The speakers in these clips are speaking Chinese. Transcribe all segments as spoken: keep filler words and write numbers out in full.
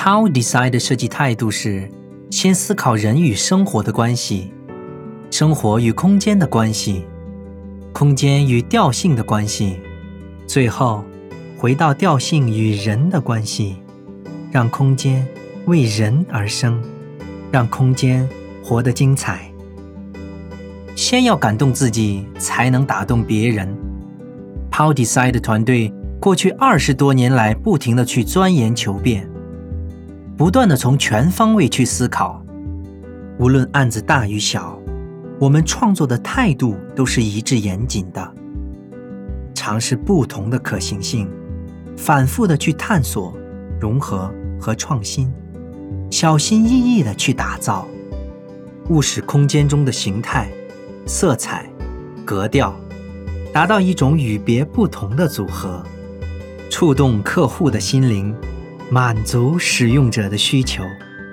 How Design 的设计态度是先思考人与生活的关系，生活与空间的关系，空间与调性的关系，最后回到调性与人的关系，让空间为人而生，让空间活得精彩。先要感动自己，才能打动别人。How Design 的团队过去二十多年来不停地去钻研求变，不断地从全方位去思考。无论案子大与小，我们创作的态度都是一致严谨的，尝试不同的可行性，反复地去探索、融合和创新，小心翼翼地去打造，务使空间中的形态、色彩、格调达到一种与别不同的组合，触动客户的心灵，满足使用者的需求。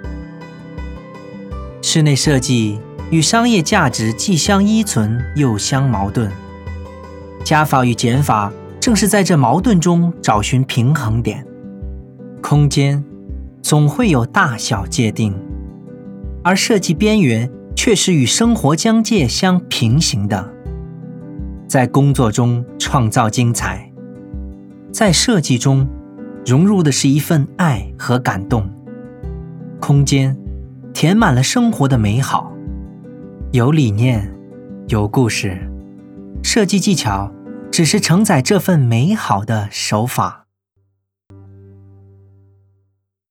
室内设计与商业价值既相依存又相矛盾，加法与减法正是在这矛盾中找寻平衡点。空间总会有大小界定，而设计边缘却是与生活疆界相平行的。在工作中创造精彩，在设计中融入的是一份爱和感动。空间填满了生活的美好，有理念，有故事，设计技巧只是承载这份美好的手法。